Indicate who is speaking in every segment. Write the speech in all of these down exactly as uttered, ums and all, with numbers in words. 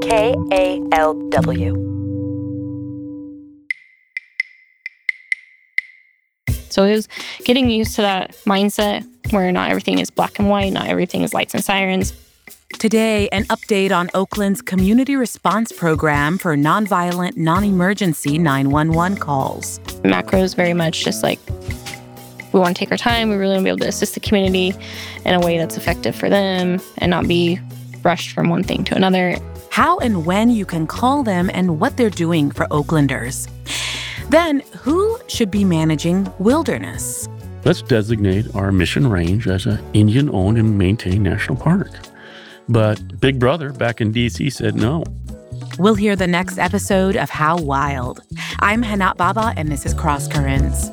Speaker 1: K A L W.
Speaker 2: So it was getting used to that mindset where not everything is black and white, not everything is lights and sirens.
Speaker 3: Today, an update on Oakland's community response program for nonviolent, non-emergency nine one one calls.
Speaker 2: Macro is very much just like, we want to take our time. We really want to be able to assist the community in a way that's effective for them and not be rushed from one thing to another.
Speaker 3: How and when you can call them and what they're doing for Oaklanders. Then, who should be managing Wilderness?
Speaker 4: Let's designate our Mission Range as an Indian-owned and maintained national park. But Big Brother back in D C said no.
Speaker 3: We'll hear the next episode of How Wild. I'm Hanat Baba, and this is Cross Currents.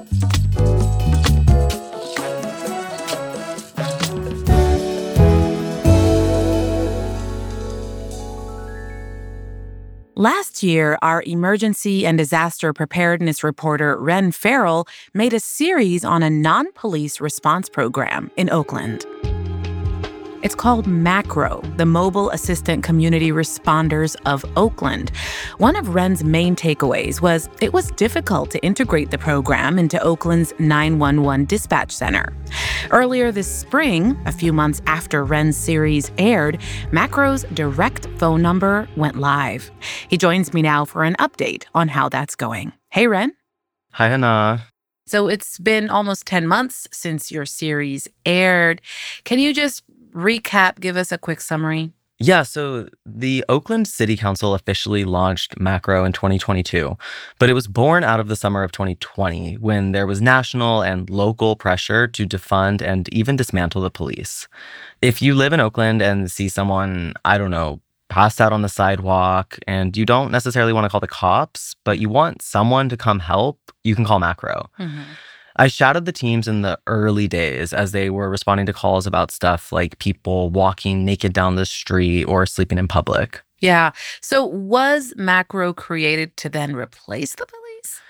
Speaker 3: Last year, our emergency and disaster preparedness reporter, Ren Farrell, made a series on a non-police response program in Oakland. It's called MACRO, the Mobile Assistant Community Responders of Oakland. One of Ren's main takeaways was it was difficult to integrate the program into Oakland's nine one one dispatch center. Earlier this spring, a few months after Ren's series aired, MACRO's direct phone number went live. He joins me now for an update on how that's going. Hey, Ren.
Speaker 5: Hi, Hannah.
Speaker 3: So it's been almost ten months since your series aired. Can you just recap, give us a quick summary?
Speaker 5: Yeah, so the Oakland City Council officially launched MACRO in twenty twenty-two, but it was born out of the summer of twenty twenty when there was national and local pressure to defund and even dismantle the police. If you live in Oakland and see someone, I don't know, passed out on the sidewalk, and you don't necessarily want to call the cops, but you want someone to come help, you can call MACRO. Mm-hmm. I shadowed the teams in the early days as they were responding to calls about stuff like people walking naked down the street or sleeping in public.
Speaker 3: Yeah. So was MACRO created to then replace the police?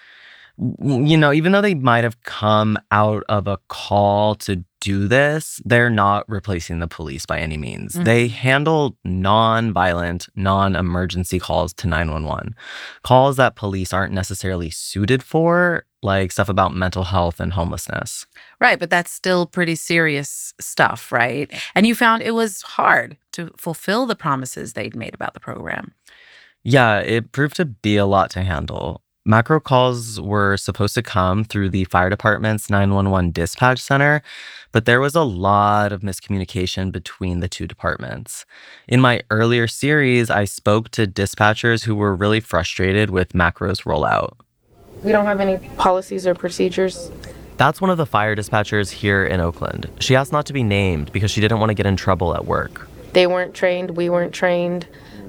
Speaker 5: You know, even though they might have come out of a call to do this, they're not replacing the police by any means. Mm-hmm. They handle non-violent, non-emergency calls to nine one one. Calls that police aren't necessarily suited for, like stuff about mental health and homelessness.
Speaker 3: Right, but that's still pretty serious stuff, right? And you found it was hard to fulfill the promises they'd made about the program.
Speaker 5: Yeah, it proved to be a lot to handle. MACRO calls were supposed to come through the fire department's nine one one dispatch center, but there was a lot of miscommunication between the two departments. In my earlier series, I spoke to dispatchers who were really frustrated with MACRO's rollout.
Speaker 6: We don't have any policies or procedures.
Speaker 5: That's one of the fire dispatchers here in Oakland. She asked not to be named because she didn't want to get in trouble at work.
Speaker 6: They weren't trained. We weren't trained.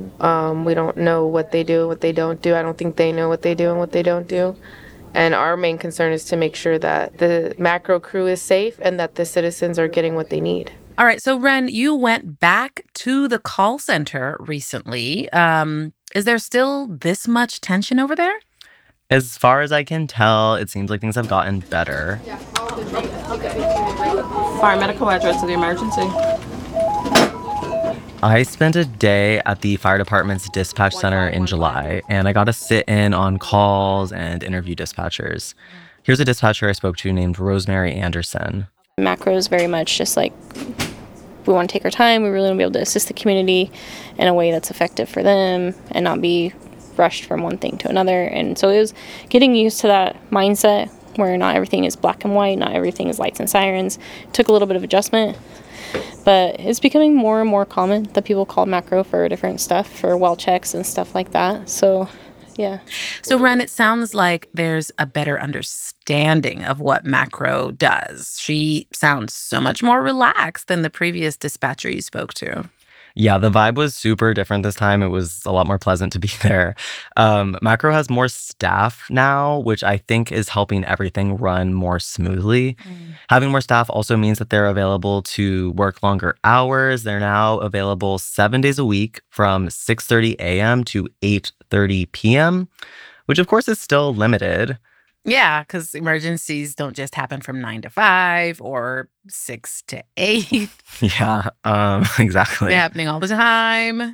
Speaker 6: Um, we don't know what they do, what they don't do. I don't think they know what they do and what they don't do. And our main concern is to make sure that the MACRO crew is safe and that the citizens are getting what they need.
Speaker 3: All right. So, Ren, you went back to the call center recently. Um, is there still this much tension over there?
Speaker 5: As far as I can tell, it seems like things have gotten better.
Speaker 7: Fire medical address to the emergency.
Speaker 5: I spent a day at the fire department's dispatch center in July, and I got to sit in on calls and interview dispatchers. Here's a dispatcher I spoke to named Rosemary Anderson.
Speaker 2: Macro is very much just like, we want to take our time. We really want to be able to assist the community in a way that's effective for them and not be rushed from one thing to another. And so it was getting used to that mindset where not everything is black and white, not everything is lights and sirens. It took a little bit of adjustment, but it's becoming more and more common that people call MACRO for different stuff, for well checks and stuff like that. So, yeah.
Speaker 3: So, Ren, it sounds like there's a better understanding of what MACRO does. She sounds so much more relaxed than the previous dispatcher you spoke to.
Speaker 5: Yeah, the vibe was super different this time. It was a lot more pleasant to be there. Um, MACRO has more staff now, which I think is helping everything run more smoothly. Mm. Having more staff also means that they're available to work longer hours. They're now available seven days a week from six thirty a.m. to eight thirty p.m., which of course is still limited.
Speaker 3: Yeah, because emergencies don't just happen from nine to five or six to eight.
Speaker 5: Yeah, um, exactly.
Speaker 3: They're happening all the time.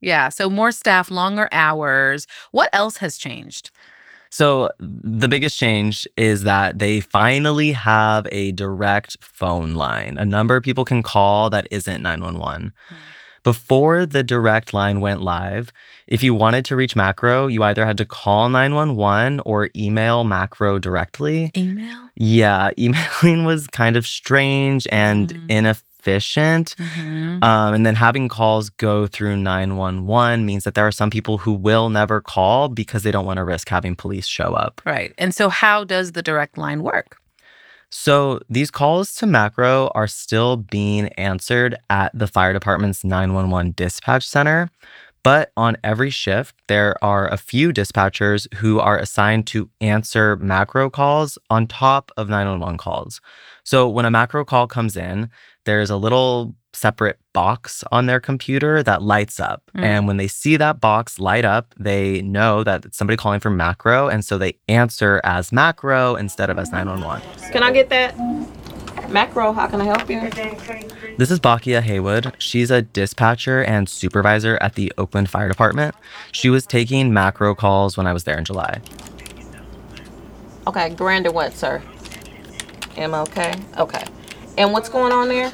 Speaker 3: Yeah. So more staff, longer hours. What else has changed?
Speaker 5: So the biggest change is that they finally have a direct phone line, a number people can call that isn't nine one one. Mm. Before the direct line went live, if you wanted to reach Macro, you either had to call nine one one or email Macro directly.
Speaker 3: Email?
Speaker 5: Yeah, emailing was kind of strange and mm. inefficient. Mm-hmm. Um, and then having calls go through nine one one means that there are some people who will never call because they don't want to risk having police show up.
Speaker 3: Right. And so how does the direct line work?
Speaker 5: So these calls to Macro are still being answered at the fire department's nine one one dispatch center. But on every shift, there are a few dispatchers who are assigned to answer Macro calls on top of nine one one calls. So when a Macro call comes in, there's a little separate box on their computer that lights up. Mm. And when they see that box light up, they know that it's somebody calling from Macro. And so they answer as Macro instead of as nine one one.
Speaker 7: Can I get that? Macro, how can I help you?
Speaker 5: This is Bakia Haywood. She's a dispatcher and supervisor at the Oakland Fire Department. She was taking Macro calls when I was there in July.
Speaker 7: Okay, Brandon what, sir? M L K? Okay. And what's going on there?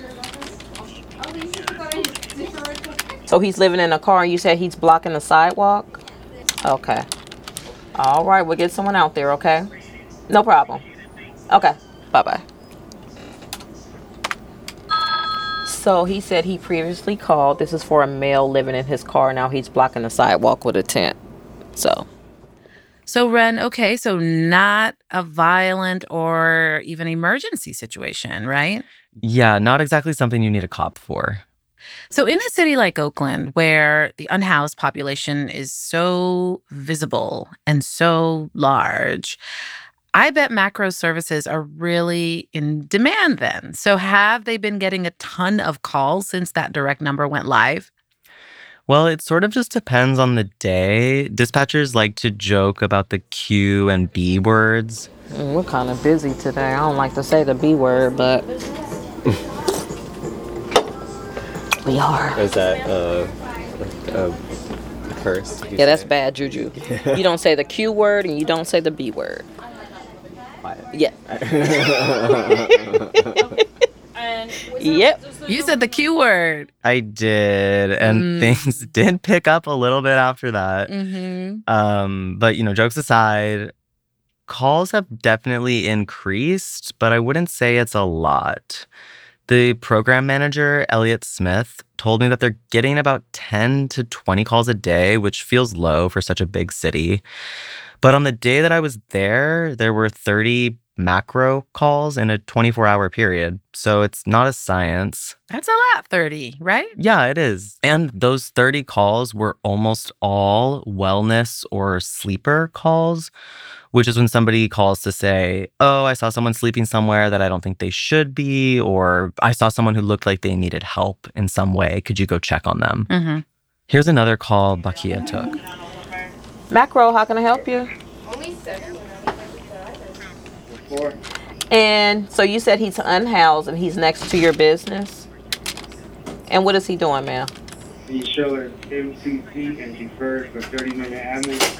Speaker 7: So he's living in a car and you said he's blocking the sidewalk? Okay. All right, we'll get someone out there, okay? No problem. Okay, bye-bye. So he said he previously called. This is for a male living in his car. Now he's blocking the sidewalk with a tent. So.
Speaker 3: So, Ren, okay, so not a violent or even emergency situation, right?
Speaker 5: Yeah, not exactly something you need a cop for.
Speaker 3: So in a city like Oakland, where the unhoused population is so visible and so large, I bet Macro services are really in demand then. So have they been getting a ton of calls since that direct number went live?
Speaker 5: Well, it sort of just depends on the day. Dispatchers like to joke about the Q and B words.
Speaker 7: Mm, we're kind of busy today. I don't like to say the B word, but we are.
Speaker 8: Is that uh, a, a curse?
Speaker 7: Yeah, that's bad juju. You don't say the Q word and you don't say the B word. Yeah. Yep.
Speaker 3: You said the Q word.
Speaker 5: I did, and mm. things did pick up a little bit after that.
Speaker 3: Mm-hmm.
Speaker 5: Um, but, you know, jokes aside, calls have definitely increased, but I wouldn't say it's a lot. The program manager, Elliot Smith, told me that they're getting about ten to twenty calls a day, which feels low for such a big city. But on the day that I was there, there were thirty Macro calls in a twenty-four hour period. So it's not a science.
Speaker 3: That's a lot, thirty, right?
Speaker 5: Yeah, it is. And those thirty calls were almost all wellness or sleeper calls, which is when somebody calls to say, oh, I saw someone sleeping somewhere that I don't think they should be, or I saw someone who looked like they needed help in some way. Could you go check on them?
Speaker 3: Mm-hmm.
Speaker 5: Here's another call Bakia took.
Speaker 7: Macro, how can I help you? And so you said he's unhoused and he's next to your business? And what is he doing, ma'am?
Speaker 9: He's showing M C C and deferred for thirty minute ambulance.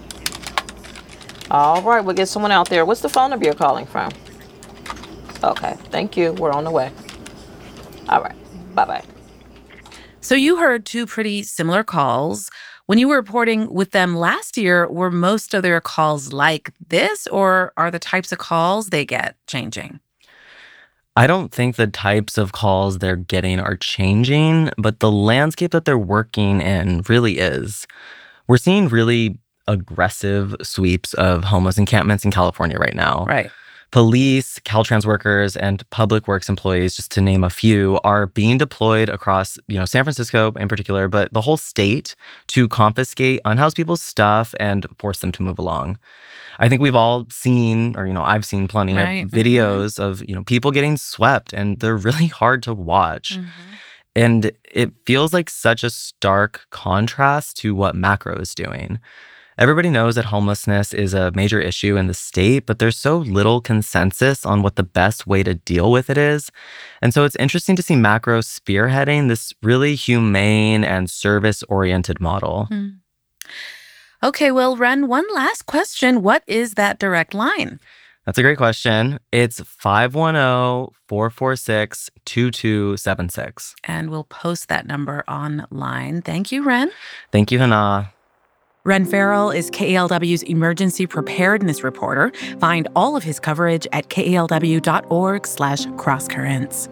Speaker 7: All right, we'll get someone out there. What's the phone number you're calling from? Okay, thank you. We're on the way. All right, bye-bye.
Speaker 3: So you heard two pretty similar calls. When you were reporting with them last year, were most of their calls like this, or are the types of calls they get changing?
Speaker 5: I don't think the types of calls they're getting are changing, but the landscape that they're working in really is. We're seeing really aggressive sweeps of homeless encampments in California right now.
Speaker 3: Right.
Speaker 5: Police, Caltrans workers, and public works employees, just to name a few, are being deployed across, you know, San Francisco in particular, but the whole state to confiscate unhoused people's stuff and force them to move along. I think we've all seen, or, you know, I've seen plenty right. of videos mm-hmm. of, you know, people getting swept, and they're really hard to watch. Mm-hmm. And it feels like such a stark contrast to what Macro is doing. Everybody knows that homelessness is a major issue in the state, but there's so little consensus on what the best way to deal with it is. And so it's interesting to see Macro spearheading this really humane and service-oriented model.
Speaker 3: Hmm. Okay, well, Ren, one last question. What is that direct line?
Speaker 5: That's a great question. It's five one zero, four four six, two two seven six.
Speaker 3: And we'll post that number online. Thank you, Ren.
Speaker 5: Thank you, Hannah.
Speaker 3: Ren Farrell is K A L W's emergency preparedness reporter. Find all of his coverage at kalw.org slash crosscurrents.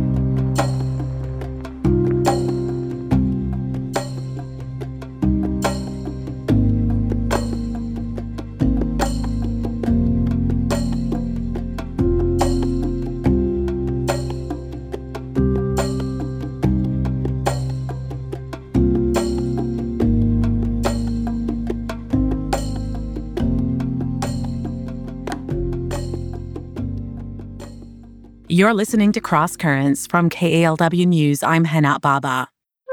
Speaker 3: You're listening to Cross Currents from K A L W News. I'm Hannah Baba.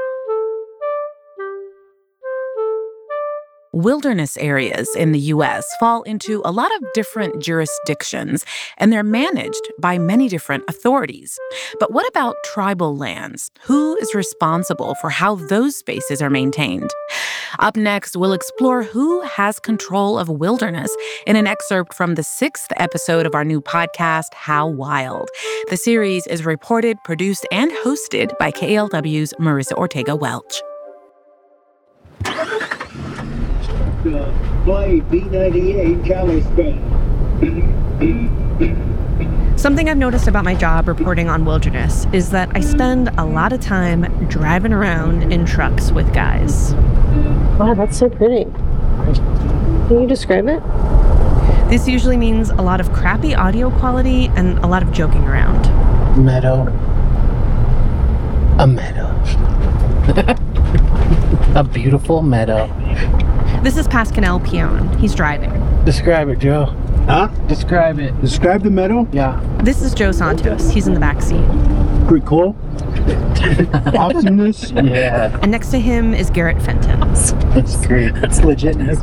Speaker 3: Wilderness areas in the U S fall into a lot of different jurisdictions, and they're managed by many different authorities. But what about tribal lands? Who is responsible for how those spaces are maintained? Up next, we'll explore who has control of wilderness in an excerpt from the sixth episode of our new podcast, How Wild. The series is reported, produced, and hosted by K A L W's Marissa Ortega-Welch.
Speaker 9: Play B ninety-eight Taliban.
Speaker 10: Something I've noticed about my job reporting on wilderness is that I spend a lot of time driving around in trucks with guys.
Speaker 6: Wow, that's so pretty. Can you describe it?
Speaker 10: This usually means a lot of crappy audio quality and a lot of joking around.
Speaker 11: Meadow. A meadow. A beautiful meadow.
Speaker 10: This is Pascal Pion. He's driving.
Speaker 11: Describe it, Joe.
Speaker 9: Huh?
Speaker 11: Describe it.
Speaker 9: Describe the meadow?
Speaker 11: Yeah.
Speaker 10: This is Joe Santos. He's in the back seat.
Speaker 9: Pretty cool. Awesomeness.
Speaker 11: Yeah.
Speaker 10: And next to him is Garrett Fenton.
Speaker 11: That's great. That's legitness.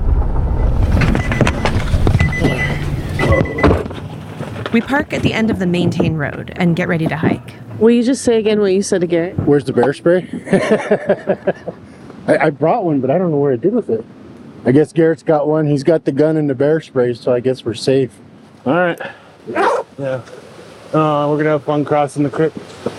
Speaker 10: We park at the end of the Maintain Road and get ready to hike.
Speaker 6: Will you just say again what you said to Garrett?
Speaker 11: Where's the bear spray? I, I brought one, but I don't know where I did with it. I guess Garrett's got one. He's got the gun and the bear spray, so I guess we're safe. All right. Yeah. Uh, we're gonna have fun crossing the creek.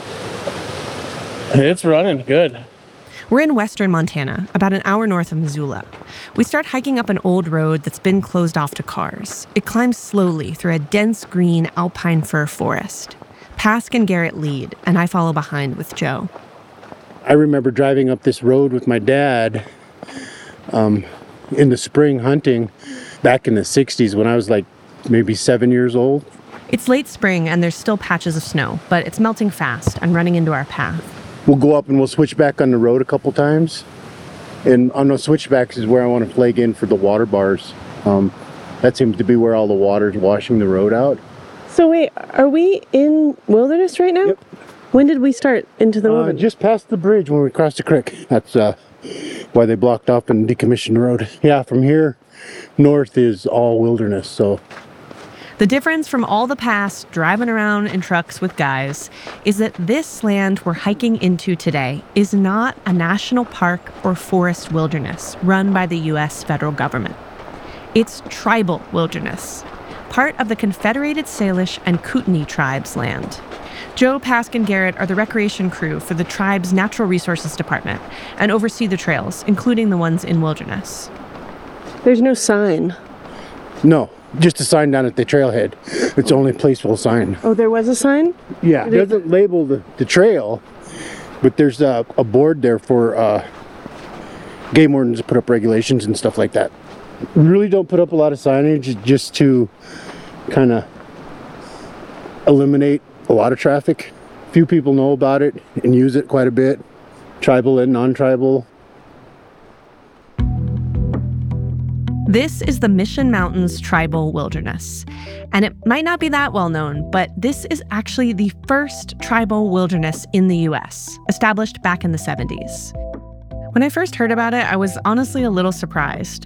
Speaker 11: It's running good.
Speaker 10: We're in western Montana, about an hour north of Missoula. We start hiking up an old road that's been closed off to cars. It climbs slowly through a dense green alpine fir forest. Pask and Garrett lead, and I follow behind with Joe.
Speaker 11: I remember driving up this road with my dad um, in the spring hunting back in the sixties when I was like maybe seven years old.
Speaker 10: It's late spring and there's still patches of snow, but it's melting fast and running into our path.
Speaker 11: We'll go up and we'll switch back on the road a couple times. And on those switchbacks is where I want to plug in for the water bars. Um, that seems to be where all the water's washing the road out.
Speaker 6: So wait, are we in wilderness right now?
Speaker 11: Yep.
Speaker 6: When did we start into the
Speaker 11: Uh,
Speaker 6: wilderness?
Speaker 11: just past the bridge when we crossed the creek. That's uh, why they blocked off and decommissioned the road. Yeah, from here north is all wilderness, so.
Speaker 10: The difference from all the past driving around in trucks with guys is that this land we're hiking into today is not a national park or forest wilderness run by the U S federal government. It's tribal wilderness, part of the Confederated Salish and Kootenai tribes' land. Joe, Pask, and Garrett are the recreation crew for the tribe's Natural Resources Department and oversee the trails, including the ones in wilderness.
Speaker 6: There's no sign.
Speaker 11: No, just a sign down at the trailhead. It's the only place we'll sign.
Speaker 6: Oh, there was a sign?
Speaker 11: Yeah, it doesn't label the, the trail, but there's a, a board there for uh, game wardens to put up regulations and stuff like that. We really don't put up a lot of signage just to kind of eliminate a lot of traffic. Few people know about it and use it quite a bit, tribal and non-tribal.
Speaker 10: This is the Mission Mountains Tribal Wilderness. And it might not be that well known, but this is actually the first tribal wilderness in the U S, established back in the seventies. When I first heard about it, I was honestly a little surprised.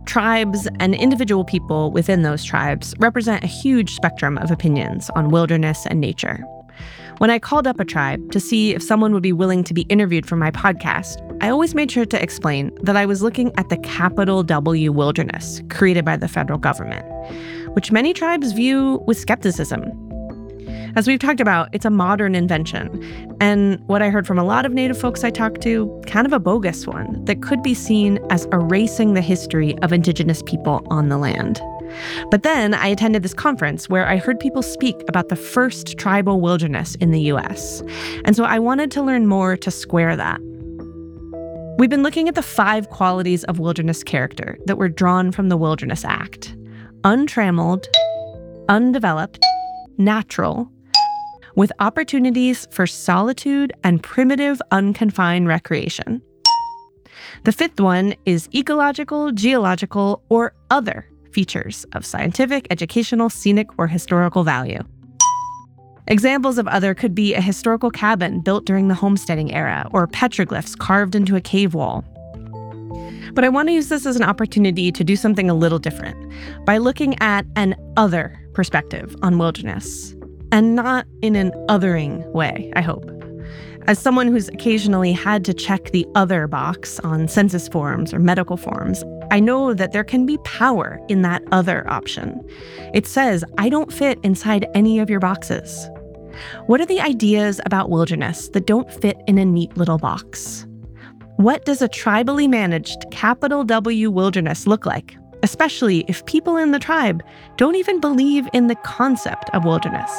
Speaker 10: Tribes and individual people within those tribes represent a huge spectrum of opinions on wilderness and nature. When I called up a tribe to see if someone would be willing to be interviewed for my podcast, I always made sure to explain that I was looking at the capital W wilderness created by the federal government, which many tribes view with skepticism. As we've talked about, it's a modern invention, and what I heard from a lot of Native folks I talked to, kind of a bogus one that could be seen as erasing the history of Indigenous people on the land. But then I attended this conference where I heard people speak about the first tribal wilderness in the U S, and so I wanted to learn more to square that. We've been looking at the five qualities of wilderness character that were drawn from the Wilderness Act: untrammeled, undeveloped, natural, with opportunities for solitude and primitive, unconfined recreation. The fifth one is ecological, geological, or other features of scientific, educational, scenic, or historical value. Examples of other could be a historical cabin built during the homesteading era, or petroglyphs carved into a cave wall. But I want to use this as an opportunity to do something a little different by looking at an other perspective on wilderness, and not in an othering way, I hope. As someone who's occasionally had to check the other box on census forms or medical forms, I know that there can be power in that other option. It says, I don't fit inside any of your boxes. What are the ideas about wilderness that don't fit in a neat little box? What does a tribally managed capital W wilderness look like, especially if people in the tribe don't even believe in the concept of wilderness?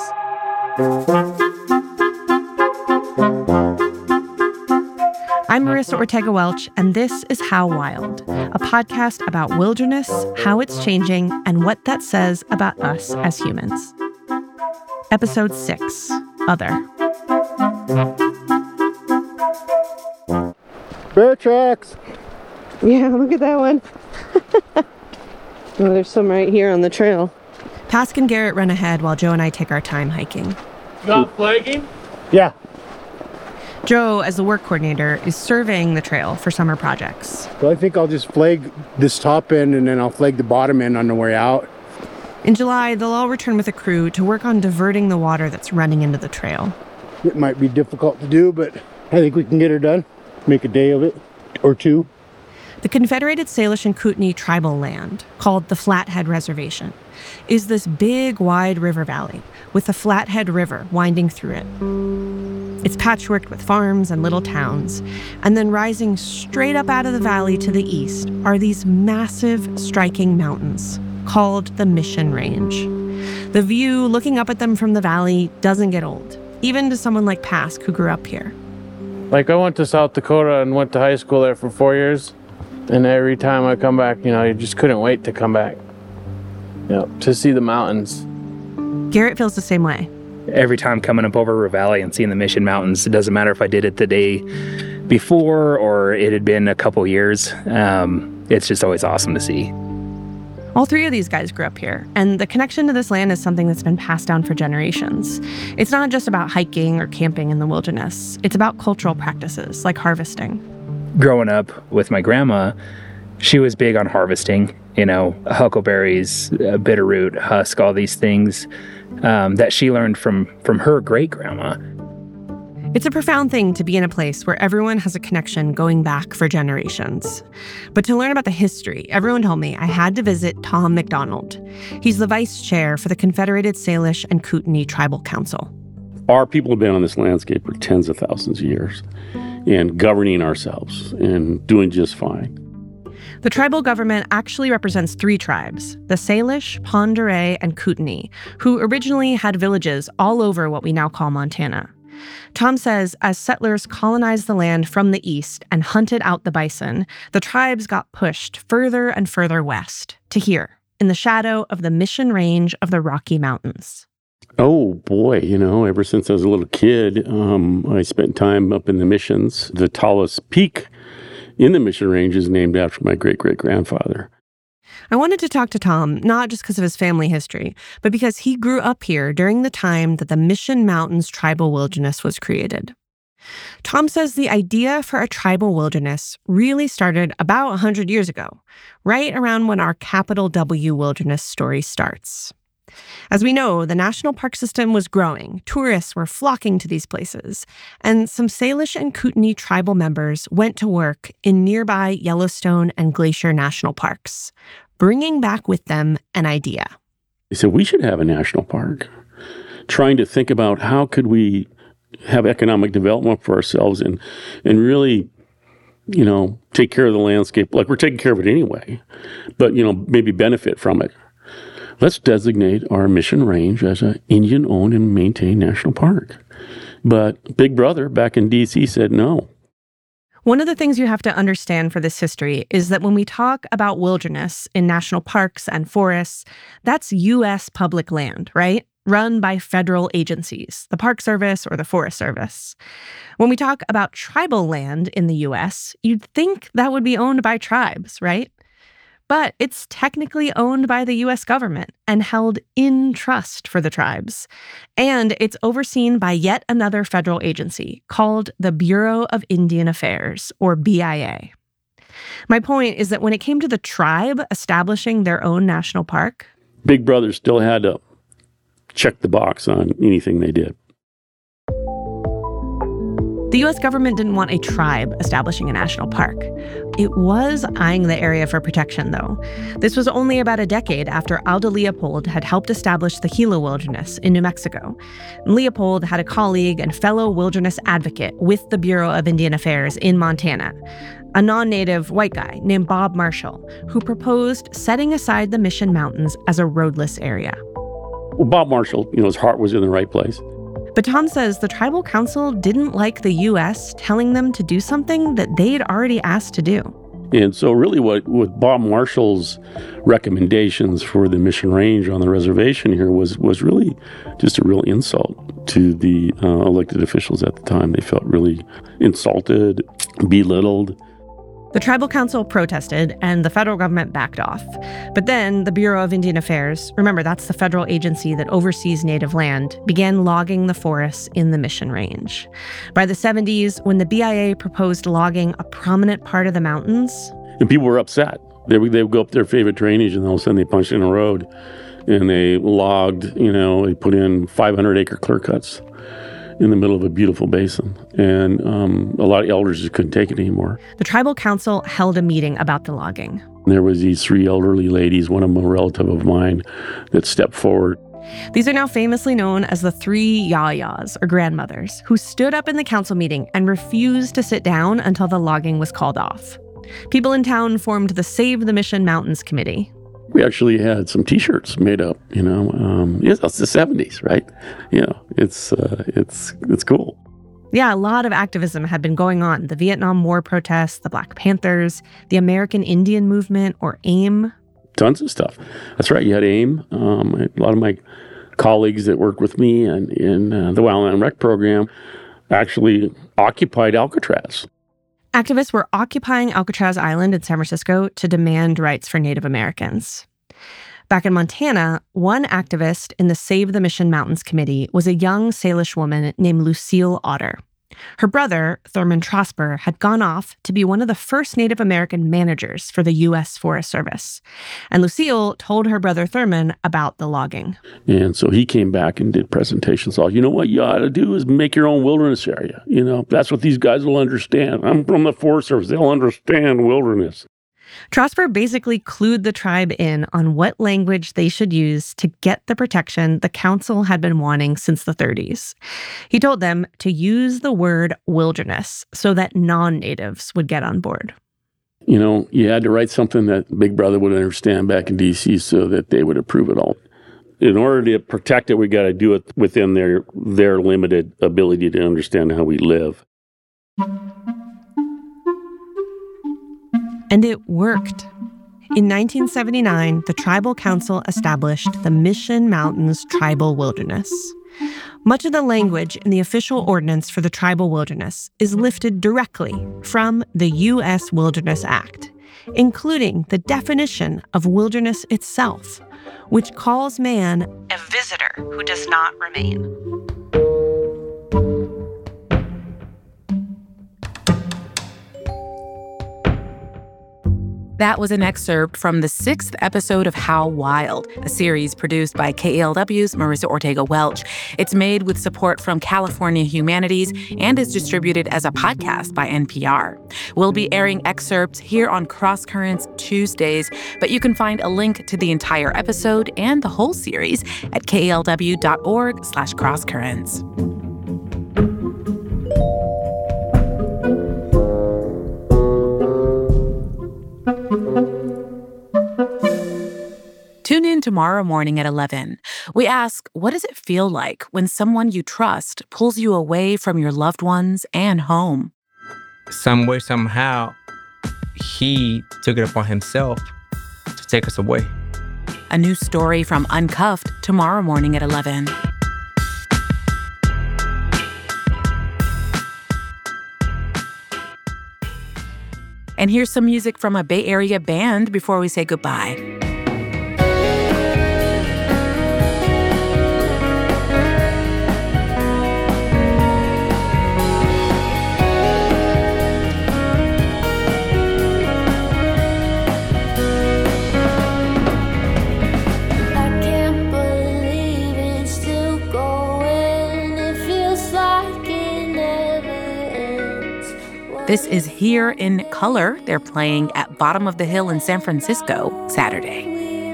Speaker 10: I'm Marissa Ortega Welch, and this is How Wild, a podcast about wilderness, how it's changing, and what that says about us as humans. Episode six, Other.
Speaker 11: Bear tracks!
Speaker 10: Yeah, look at that one. Oh, there's some right here on the trail. Pask and Garrett run ahead while Joe and I take our time hiking.
Speaker 4: Not flagging?
Speaker 11: Yeah.
Speaker 10: Joe, as the work coordinator, is surveying the trail for summer projects.
Speaker 11: Well, I think I'll just flag this top end and then I'll flag the bottom end on the way out.
Speaker 10: In July, they'll all return with a crew to work on diverting the water that's running into the trail.
Speaker 11: It might be difficult to do, but I think we can get her done. Make a day of it, or two.
Speaker 10: The Confederated Salish and Kootenai tribal land, called the Flathead Reservation, is this big, wide river valley with the Flathead River winding through it. It's patchworked with farms and little towns, and then rising straight up out of the valley to the east are these massive, striking mountains called the Mission Range. The view looking up at them from the valley doesn't get old, even to someone like Pask who grew up here.
Speaker 12: Like, I went to South Dakota and went to high school there for four years. And every time I come back, you know, you just couldn't wait to come back. You know, to see the mountains.
Speaker 10: Garrett feels the same way.
Speaker 13: Every time coming up over River Valley and seeing the Mission Mountains, it doesn't matter if I did it the day before or it had been a couple years. Um, it's just always awesome to see.
Speaker 10: All three of these guys grew up here, and the connection to this land is something that's been passed down for generations. It's not just about hiking or camping in the wilderness. It's about cultural practices like harvesting.
Speaker 13: Growing up with my grandma, she was big on harvesting, you know, huckleberries, uh, bitterroot, husk, all these things um, that she learned from, from her great-grandma.
Speaker 10: It's a profound thing to be in a place where everyone has a connection going back for generations. But to learn about the history, everyone told me I had to visit Tom McDonald. He's the vice chair for the Confederated Salish and Kootenai Tribal Council.
Speaker 4: Our people have been on this landscape for tens of thousands of years and governing ourselves and doing just fine.
Speaker 10: The tribal government actually represents three tribes, the Salish, Pend d'Oreille, and Kootenai, who originally had villages all over what we now call Montana. Tom says as settlers colonized the land from the east and hunted out the bison, the tribes got pushed further and further west to here, in the shadow of the Mission Range of the Rocky Mountains.
Speaker 4: Oh, boy, you know, ever since I was a little kid, um, I spent time up in the Missions. The tallest peak in the Mission Range is named after my great-great-grandfather.
Speaker 10: I wanted to talk to Tom, not just because of his family history, but because he grew up here during the time that the Mission Mountains Tribal Wilderness was created. Tom says the idea for a tribal wilderness really started about one hundred years ago, right around when our capital W wilderness story starts. As we know, the national park system was growing, tourists were flocking to these places, and some Salish and Kootenai tribal members went to work in nearby Yellowstone and Glacier National Parks, bringing back with them an idea.
Speaker 4: They said, we should have a national park, trying to think about how could we have economic development for ourselves and and really, you know, take care of the landscape like we're taking care of it anyway, but, you know, maybe benefit from it. Let's designate our Mission Range as an Indian-owned and maintained national park. But Big Brother back in D C said no.
Speaker 10: One of the things you have to understand for this history is that when we talk about wilderness in national parks and forests, that's U S public land, right? Run by federal agencies, the Park Service or the Forest Service. When we talk about tribal land in the U S, you'd think that would be owned by tribes, right? But it's technically owned by the U S government and held in trust for the tribes. And it's overseen by yet another federal agency called the Bureau of Indian Affairs, or B I A. My point is that when it came to the tribe establishing their own national park,
Speaker 4: Big Brother still had to check the box on anything they did.
Speaker 10: The U S government didn't want a tribe establishing a national park. It was eyeing the area for protection, though. This was only about a decade after Aldo Leopold had helped establish the Gila Wilderness in New Mexico. And Leopold had a colleague and fellow wilderness advocate with the Bureau of Indian Affairs in Montana, a non-native white guy named Bob Marshall, who proposed setting aside the Mission Mountains as a roadless area.
Speaker 4: Well, Bob Marshall, you know, his heart was in the right place.
Speaker 10: But Tom says the tribal council didn't like the U S telling them to do something that they'd already asked to do.
Speaker 4: And so really what, what Bob Marshall's recommendations for the Mission Range on the reservation here was was really just a real insult to the uh, elected officials at the time. They felt really insulted, belittled.
Speaker 10: The tribal council protested and the federal government backed off. But then the Bureau of Indian Affairs, remember that's the federal agency that oversees native land, began logging the forests in the Mission Range. By the seventies, when the B I A proposed logging a prominent part of the mountains,
Speaker 4: and people were upset. They would, they would go up their favorite drainage and all of a sudden they punched in a road and they logged, you know, they put in five hundred acre clear cuts in the middle of a beautiful basin. And um, a lot of elders just couldn't take it anymore.
Speaker 10: The tribal council held a meeting about the logging.
Speaker 4: There was these three elderly ladies, one of them a relative of mine, that stepped forward.
Speaker 10: These are now famously known as the three yayas, or grandmothers, who stood up in the council meeting and refused to sit down until the logging was called off. People in town formed the Save the Mission Mountains Committee.
Speaker 4: We actually had some T-shirts made up, you know. Um, yeah, it's the seventies, right? You know, it's uh, it's it's cool.
Speaker 10: Yeah, a lot of activism had been going on. The Vietnam War protests, the Black Panthers, the American Indian Movement, or AIM.
Speaker 4: Tons of stuff. That's right. You had AIM. Um, a lot of my colleagues that work with me and in uh, the Wildland Rec program actually occupied Alcatraz.
Speaker 10: Activists were occupying Alcatraz Island in San Francisco to demand rights for Native Americans. Back in Montana, one activist in the Save the Mission Mountains Committee was a young Salish woman named Lucille Otter. Her brother, Thurman Trosper, had gone off to be one of the first Native American managers for the U S Forest Service. And Lucille told her brother Thurman about the logging.
Speaker 4: And so he came back and did presentations. All, you know what you ought to do is make your own wilderness area. You know, that's what these guys will understand. I'm from the Forest Service. They'll understand wilderness.
Speaker 10: Trosper basically clued the tribe in on what language they should use to get the protection the council had been wanting since the thirties. He told them to use the word wilderness so that non-natives would get on board.
Speaker 4: You know, you had to write something that Big Brother would understand back in D C so that they would approve it all. In order to protect it, we got to do it within their their limited ability to understand how we live.
Speaker 10: And it worked. In nineteen seventy-nine, the Tribal Council established the Mission Mountains Tribal Wilderness. Much of the language in the official ordinance for the tribal wilderness is lifted directly from the U S Wilderness Act, including the definition of wilderness itself, which calls man a visitor who does not remain.
Speaker 3: That was an excerpt from the sixth episode of How Wild, a series produced by K E L W's Marissa Ortega-Welch. It's made with support from California Humanities and is distributed as a podcast by N P R. We'll be airing excerpts here on Cross Currents Tuesdays, but you can find a link to the entire episode and the whole series at kelw.org slash crosscurrents. Tune in tomorrow morning at eleven. We ask, what does it feel like when someone you trust pulls you away from your loved ones and home?
Speaker 8: Some way, somehow, he took it upon himself to take us away.
Speaker 3: A new story from Uncuffed tomorrow morning at eleven. And here's some music from a Bay Area band before we say goodbye. This is Here in Color. They're playing at Bottom of the Hill in San Francisco Saturday.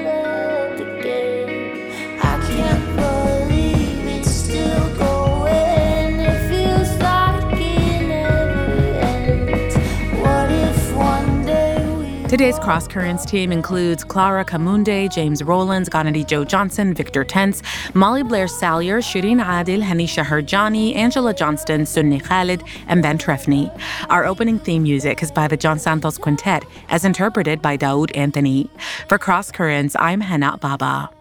Speaker 3: Today's Cross Currents team includes Clara Kamunde, James Rowlands, Ganadi Joe Johnson, Victor Tense, Molly Blair Salyer, Shireen Adil, Hanisha Herjani, Angela Johnston, Sunni Khalid, and Ben Trefny. Our opening theme music is by the John Santos Quintet, as interpreted by Daoud Anthony. For Cross Currents, I'm Hana Baba.